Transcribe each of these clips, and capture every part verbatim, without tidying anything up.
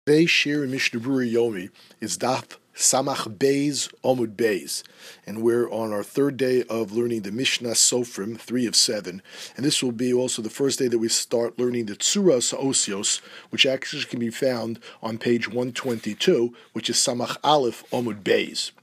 Today's shir in Mishnah Berurah Yomi is Daf Samach Beis Omud Beis, and we're on our third day of learning the Mishnah Sofrim, three of seven, and this will be also the first day that we start learning the Tzuras Osios, which actually can be found on page one twenty-two, which is Samach Aleph Omud Beis.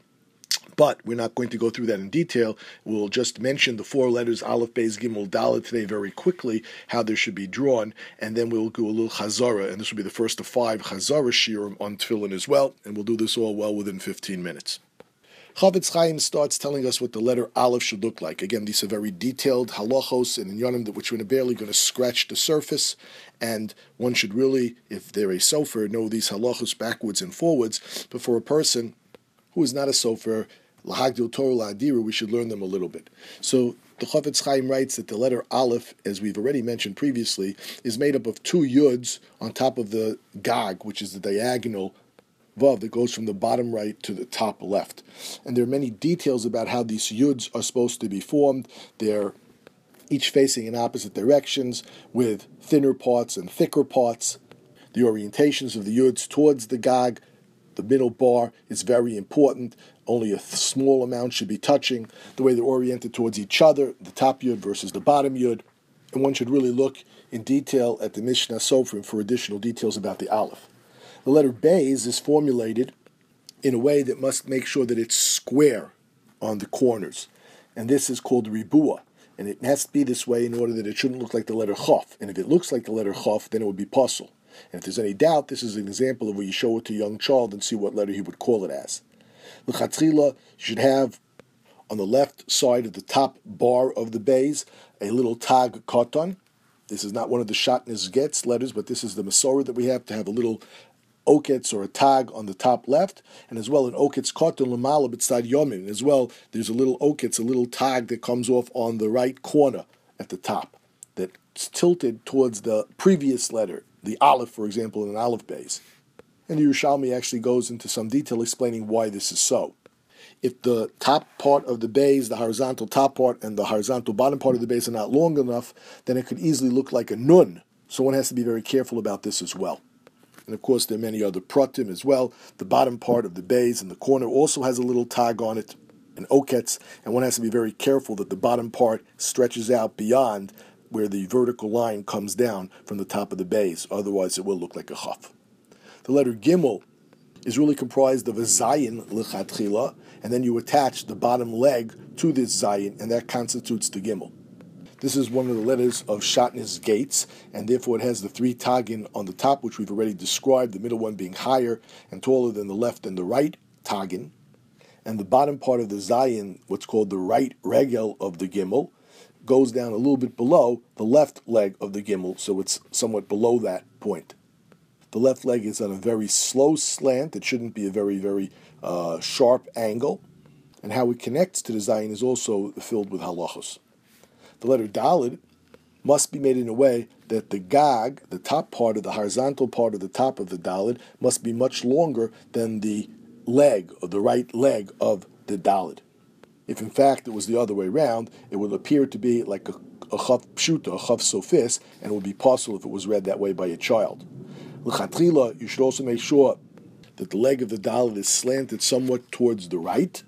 But we're not going to go through that in detail. We'll just mention the four letters Aleph, Beis, Gimel, Dalet today very quickly, how they should be drawn, and then we'll do a little Chazara, and this will be the first of five Chazara shiurim on Tefillin as well, and we'll do this all well within fifteen minutes. Chafetz Chaim starts telling us what the letter Aleph should look like. Again, these are very detailed halachos and inyanim which we're barely going to scratch the surface, and one should really, if they're a sofer, know these halachos backwards and forwards, but for a person who is not a sofer, Lahagdil Torah La'adira, we should learn them a little bit. So the Chafetz Chaim writes that the letter Aleph, as we've already mentioned previously, is made up of two yuds on top of the gag, which is the diagonal vav that goes from the bottom right to the top left. And there are many details about how these yuds are supposed to be formed. They're each facing in opposite directions, with thinner parts and thicker parts. The orientations of the yuds towards the gag, the middle bar, is very important. Only a small amount should be touching. The way they're oriented towards each other, the top yud versus the bottom yud. And one should really look in detail at the Mishnah Sofrim for additional details about the Aleph. The letter Beis is formulated in a way that must make sure that it's square on the corners. And this is called Ribua. And it has to be this way in order that it shouldn't look like the letter Chaf. And if it looks like the letter Chaf, then it would be Pasul. And if there's any doubt, this is an example of where you show it to a young child and see what letter he would call it as. L'chatchila, you should have on the left side of the top bar of the Beis a little tag katan. This is not one of the Shatnez Getz letters, but this is the Masorah that we have to have a little oketz or a tag on the top left, and as well an oketz katan l'mala b'tzad yomin. As well, there's a little oketz, a little tag that comes off on the right corner at the top that's tilted towards the previous letter, the Aleph, for example, in an Aleph Beis. And the Yerushalmi actually goes into some detail explaining why this is so. If the top part of the Beis, the horizontal top part, and the horizontal bottom part of the Beis are not long enough, then it could easily look like a nun. So one has to be very careful about this as well. And of course, there are many other pratim as well. The bottom part of the Beis in the corner also has a little tag on it, an oketz, and one has to be very careful that the bottom part stretches out beyond where the vertical line comes down from the top of the Beis. Otherwise, it will look like a chaf. The letter Gimel is really comprised of a zayin l'chatchila, and then you attach the bottom leg to this zayin, and that constitutes the Gimel. This is one of the letters of Shatnez Gates, and therefore it has the three tagin on the top, which we've already described, the middle one being higher and taller than the left and the right tagin. And the bottom part of the zayin, what's called the right regel of the Gimel, goes down a little bit below the left leg of the Gimel, so it's somewhat below that point. The left leg is on a very slow slant. It shouldn't be a very, very uh, sharp angle. And how it connects to the zayin is also filled with halachos. The letter Daled must be made in a way that the gag, the top part of the horizontal part of the top of the Daled, must be much longer than the leg, or the right leg of the Daled. If in fact it was the other way around, it would appear to be like a, a chaf pshuta, a chaf sofis, and it would be possible if it was read that way by a child. L'chatchila, you should also make sure that the leg of the Daled is slanted somewhat towards the right,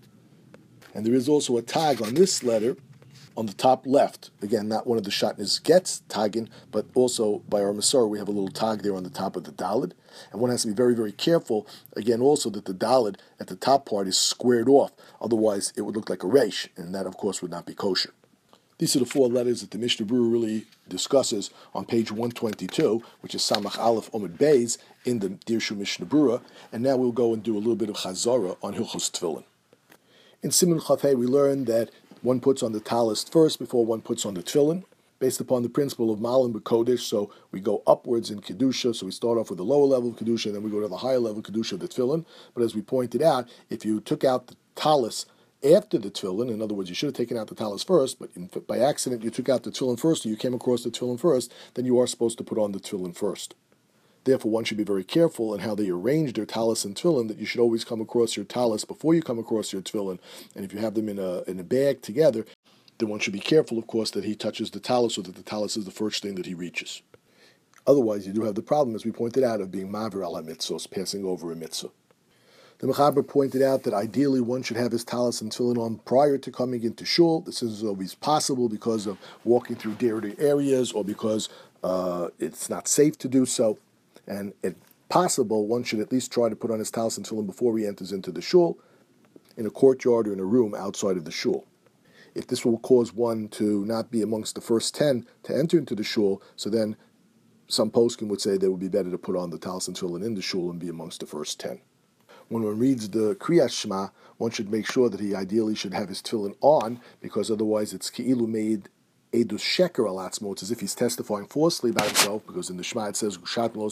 and there is also a tag on this letter on the top left. Again, not one of the Shatnez Getz tagging, but also by our Masorah, we have a little tag there on the top of the Daled. And one has to be very, very careful, again, also that the Daled at the top part is squared off. Otherwise, it would look like a resh, and that, of course, would not be kosher. These are the four letters that the Mishnah Berurah really discusses on page one twenty-two, which is Samach Aleph Omid Beis in the Dirshu Mishnah Berurah. And now we'll go and do a little bit of Chazara on Hilchos Tefillin. In Siman Chaf Hei, we learned that one puts on the talis first before one puts on the tefillin, based upon the principle of Malim B'Kodesh. So we go upwards in Kedusha, so we start off with the lower level of Kedusha, and then we go to the higher level of Kedusha of the tefillin. But as we pointed out, if you took out the talis after the tefillin, in other words, you should have taken out the talis first, but in, by accident you took out the tefillin first, or you came across the tefillin first, then you are supposed to put on the tefillin first. Therefore, one should be very careful in how they arrange their talis and tefillin, that you should always come across your talis before you come across your tefillin. And if you have them in a in a bag together, then one should be careful, of course, that he touches the talis, so that the talis is the first thing that he reaches. Otherwise, you do have the problem, as we pointed out, of being maver al ha-mitzvos, passing over a mitzvah. The Mechaber pointed out that ideally one should have his talis and tefillin on prior to coming into shul. This is always possible because of walking through dirty areas or because uh, it's not safe to do so. And if possible, one should at least try to put on his talis and tefillin before he enters into the shul, in a courtyard or in a room outside of the shul. If this will cause one to not be amongst the first ten to enter into the shul, so then some poskim would say that it would be better to put on the talis and tefillin in the shul and be amongst the first ten. When one reads the Kriyas Shema, one should make sure that he ideally should have his tefillin on, because otherwise it's ki'ilu made edus sheker al atzmo. It's as if he's testifying falsely about himself, because in the Shema it says,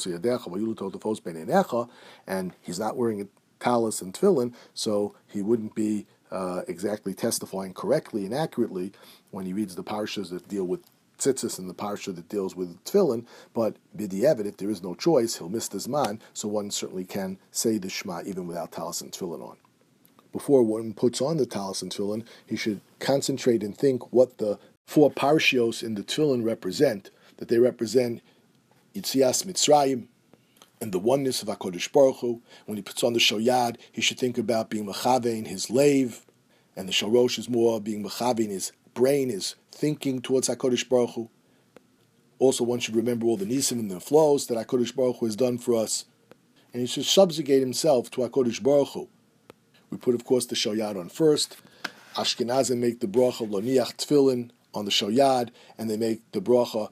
and he's not wearing a talis and tefillin, so he wouldn't be uh, exactly testifying correctly and accurately when he reads the parshas that deal with tzitzis and the parsha that deals with tefillin, but b'di'evet, if there is no choice, he'll miss the zman, so one certainly can say the Shema even without talis and tefillin on. Before one puts on the talis and tefillin, he should concentrate and think what the four parshios in the tefillin represent, that they represent Yitzias Mitzrayim and the oneness of HaKadosh Baruch Hu. When he puts on the shoyad, he should think about being mechavein his lave, and the shorosh is more being mechavein his brain, his thinking towards HaKadosh Baruch Hu. Also, one should remember all the nisim and the flows that HaKadosh Baruch Hu has done for us, and he should subjugate himself to HaKadosh Baruch Hu. We put, of course, the shoyad on first. Ashkenazim make the bracha loniach tefillin on the shoyad, and they make the bracha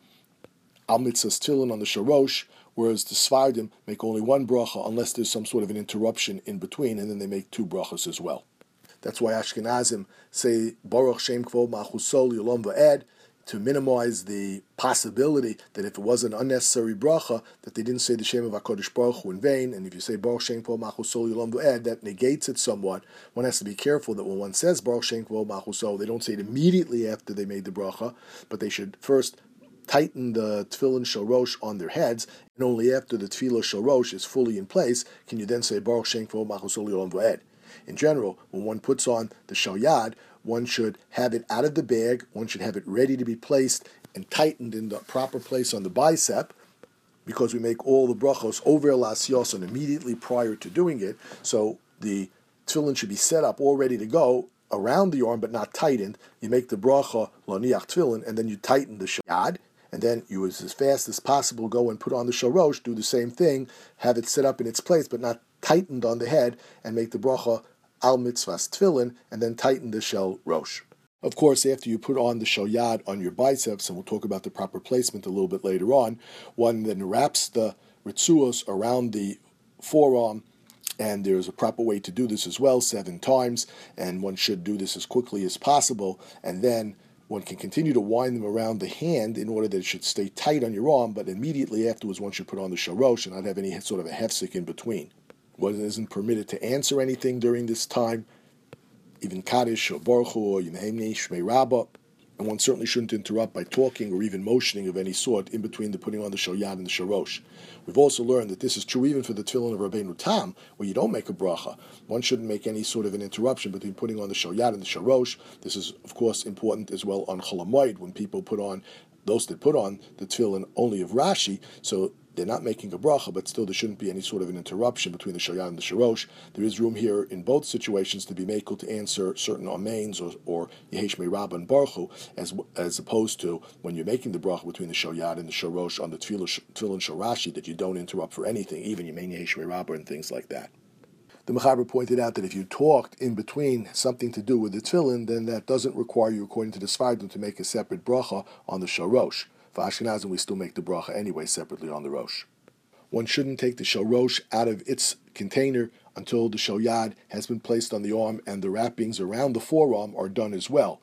al mitzvahs tefillin on the shorosh, whereas the Sfardim make only one bracha unless there's some sort of an interruption in between, and then they make two brachas as well. That's why Ashkenazim say Baruch Shem Kvod Machusol Yolom Va'ed, to minimize the possibility that if it was an unnecessary bracha, that they didn't say the Shem of HaKadosh Baruch Hu in vain, and if you say Baruch Shem Kvod Machusol Yolom Va'ed, that negates it somewhat. One has to be careful that when one says Baruch Shem Kvod Machusol, they don't say it immediately after they made the bracha, but they should first tighten the tefillin shorosh on their heads, and only after the tefillah shorosh is fully in place can you then say Baruch Shem Kvod Machusol Yolom Va'ed. In general, when one puts on the shoyad, one should have it out of the bag, one should have it ready to be placed and tightened in the proper place on the bicep, because we make all the brachos over las yoson immediately prior to doing it, so the tefillin should be set up all ready to go around the arm but not tightened. You make the bracha loniach tefillin, and then you tighten the shoyad, and then you, as fast as possible, go and put on the shorosh, do the same thing, have it set up in its place but not tightened on the head, and make the bracha al mitzvahs tefillin, and then tighten the shel rosh. Of course, after you put on the shoyad on your biceps, and we'll talk about the proper placement a little bit later on, one then wraps the ritzuos around the forearm, and there's a proper way to do this as well, seven times, and one should do this as quickly as possible, and then one can continue to wind them around the hand in order that it should stay tight on your arm, but immediately afterwards one should put on the shorosh and not have any sort of a hefsek in between. One isn't permitted to answer anything during this time, even Kaddish or Baruch Hu or Yemei Shmei Rabbah, and one certainly shouldn't interrupt by talking or even motioning of any sort in between the putting on the shoyad and the shorosh. We've also learned that this is true even for the tefillin of Rabbeinu Tam, where you don't make a bracha. One shouldn't make any sort of an interruption between putting on the shoyad and the shorosh. This is, of course, important as well on Chol Hamoed, when people put on, those that put on the tefillin only of Rashi, so they're not making a bracha, but still there shouldn't be any sort of an interruption between the shoyad and the shorosh. There is room here in both situations to be makel to answer certain amens or, or Yehi Shmei Rabbah and Baruch Hu, as as opposed to when you're making the bracha between the shoyad and the shorosh on the tefillah tefillin shel Rashi, that you don't interrupt for anything, even Yehi Shmei Rabbah and things like that. The Mechaber pointed out that if you talked in between something to do with the tefillin, then that doesn't require you, according to the Sfardim, to make a separate bracha on the shorosh. For Ashkenazim, we still make the bracha anyway separately on the rosh. One shouldn't take the shorosh out of its container until the shoyad has been placed on the arm and the wrappings around the forearm are done as well.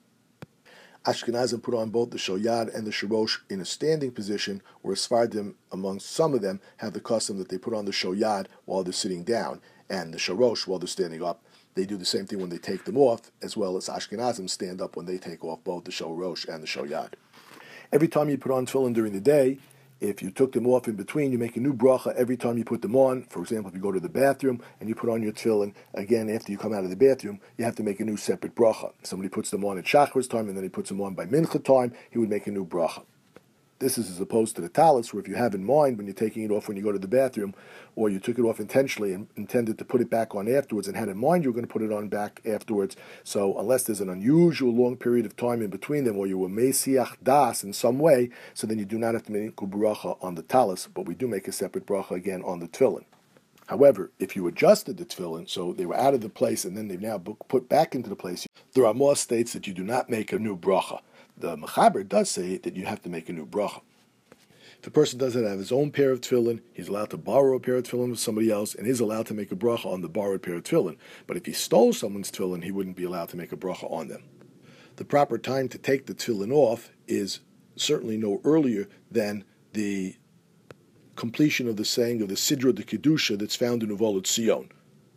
Ashkenazim put on both the shoyad and the shorosh in a standing position, whereas Sfardim, amongst some of them, have the custom that they put on the shoyad while they're sitting down and the shorosh while they're standing up. They do the same thing when they take them off, as well as Ashkenazim stand up when they take off both the shorosh and the shoyad. Every time you put on tefillin during the day, if you took them off in between, you make a new bracha every time you put them on. For example, if you go to the bathroom and you put on your tefillin, again, after you come out of the bathroom, you have to make a new separate bracha. Somebody puts them on at Shachar's time, and then he puts them on by Mincha time, he would make a new bracha. This is as opposed to the talis, where if you have in mind when you're taking it off when you go to the bathroom, or you took it off intentionally and intended to put it back on afterwards and had in mind you were going to put it on back afterwards. So unless there's an unusual long period of time in between them, or you were mesiach das in some way, so then you do not have to make a bracha on the talis, but we do make a separate bracha again on the tefillin. However, if you adjusted the tefillin, so they were out of the place and then they've now put back into the place, the Ramah states that you do not make a new bracha. The Mechaber does say that you have to make a new bracha. If a person doesn't have his own pair of tefillin, he's allowed to borrow a pair of tefillin from somebody else and is allowed to make a bracha on the borrowed pair of tefillin. But if he stole someone's tefillin, he wouldn't be allowed to make a bracha on them. The proper time to take the tefillin off is certainly no earlier than the completion of the saying of the Sidra de Kedusha that's found in Uvolut Sion.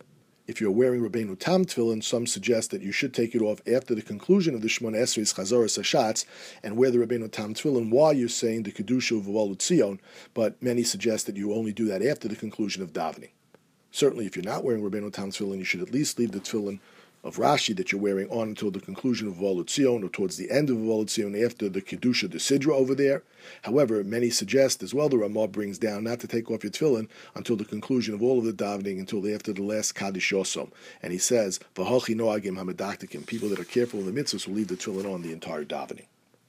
If you're wearing Rabbeinu Tam tefillin, some suggest that you should take it off after the conclusion of the Shemona Esrei's Chazoras Hashatz and wear the Rabbeinu Tam tefillin while you're saying the Kedusha of Uvolut Sion, but many suggest that you only do that after the conclusion of davening. Certainly, if you're not wearing Rabbeinu Tam tefillin, you should at least leave the tefillin of Rashi that you're wearing on until the conclusion of Uvolut Sion or towards the end of Uvolut Sion after the Kedusha de Sidra over there. However, many suggest as well, the Ramah brings down not to take off your tefillin until the conclusion of all of the davening, until after the last Kaddish Yosom. And he says, V'hochi noagim hamedaktikim, people that are careful in the mitzvahs will leave the tefillin on the entire davening.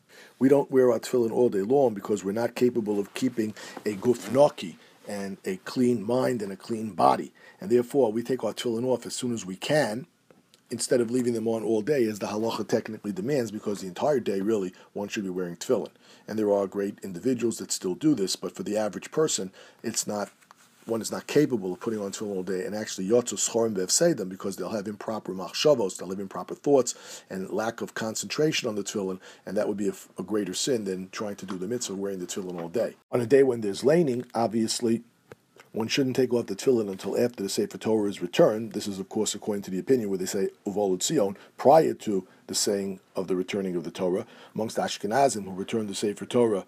We don't wear our tefillin all day long because we're not capable of keeping a guf naki and a clean mind and a clean body. And therefore, we take our tefillin off as soon as we can, instead of leaving them on all day, as the halacha technically demands, because the entire day, really, one should be wearing tefillin. And there are great individuals that still do this, but for the average person, it's not, one is not capable of putting on tefillin all day, and actually yotzu schorim v'efsedim, because they'll have improper machshavos, they'll have improper thoughts, and lack of concentration on the tefillin, and that would be a, a greater sin than trying to do the mitzvah wearing the tefillin all day. On a day when there's laning, obviously, one shouldn't take off the tefillin until after the Sefer Torah is returned. This is, of course, according to the opinion where they say Uvolut Sion, prior to the saying of the returning of the Torah. Amongst Ashkenazim who returned the Sefer Torah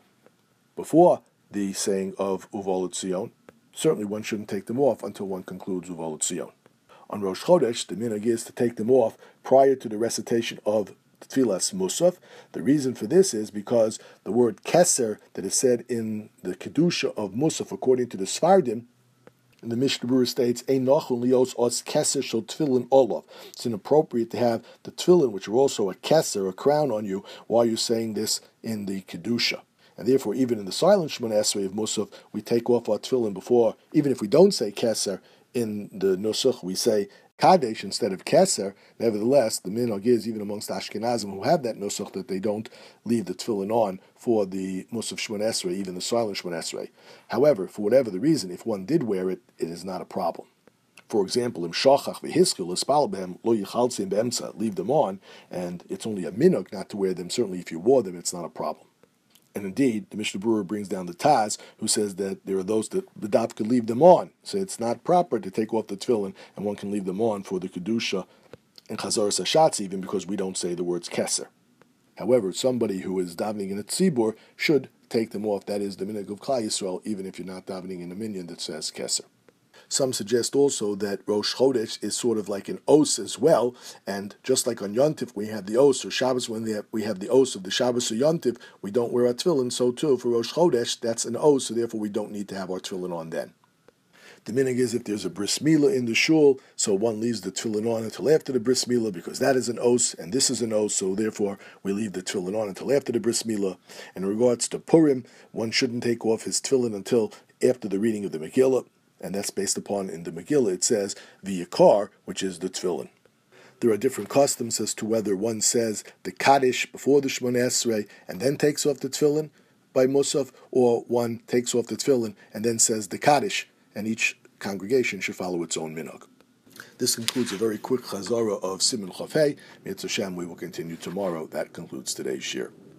before the saying of Uvolut Sion, certainly one shouldn't take them off until one concludes Uvolut Sion. On Rosh Chodesh, the minhag is to take them off prior to the recitation of Tfilas Musaf. The reason for this is because the word Keser that is said in the Kedusha of Musaf, according to the Sfardim, and the Mishnah Berurah states, Ein nachun lios os keser shel tefillin olav. It's inappropriate to have the tefillin, which are also a keser, a crown on you, while you're saying this in the Kedusha. And therefore, even in the silent Shemona Esrei of Musaf, we take off our tefillin before, even if we don't say keser in the Nusach, we say Kadesh instead of Keser. Nevertheless, the minhag is, even amongst Ashkenazim who have that Nusach, that they don't leave the tefillin on for the Musaf Shemona Esrei, even the silent Shemona Esrei. However, for whatever the reason, if one did wear it, it is not a problem. For example, im shachach v'hiskil espal behem lo yichaltzim be'emtza, leave them on, and it's only a minhag not to wear them. Certainly, if you wore them, it's not a problem. And indeed, the Mishnah Berurah brings down the Taz, who says that there are those that the daf can leave them on. So it's not proper to take off the tefillin, and one can leave them on for the Kedusha and Chazoras Hashatz, even because we don't say the words Keser. However, somebody who is davening in a tzibur should take them off. That is the minhag of Klal Yisrael, even if you're not davening in a minyan that says Keser. Some suggest also that Rosh Chodesh is sort of like an os as well, and just like on Yontif we have the os, or Shabbos when we have the os of the Shabbos or Yontif, we don't wear our tefillin, so too for Rosh Chodesh, that's an os, so therefore we don't need to have our tefillin on then. The minhag is if there's a bris milah in the shul, so one leaves the tefillin on until after the bris milah, because that is an os, and this is an os, so therefore we leave the tefillin on until after the bris milah. In regards to Purim, one shouldn't take off his tefillin until after the reading of the Megillah, and that's based upon, in the Megillah, it says, v'yakar, which is the tefillin. There are different customs as to whether one says the Kaddish before the Shemona Esrei and then takes off the tefillin by Musaf, or one takes off the tefillin and then says the Kaddish, and each congregation should follow its own minhag. This concludes a very quick chazara of Siman Chafei. Mitzvah Hashem, we will continue tomorrow. That concludes today's shir.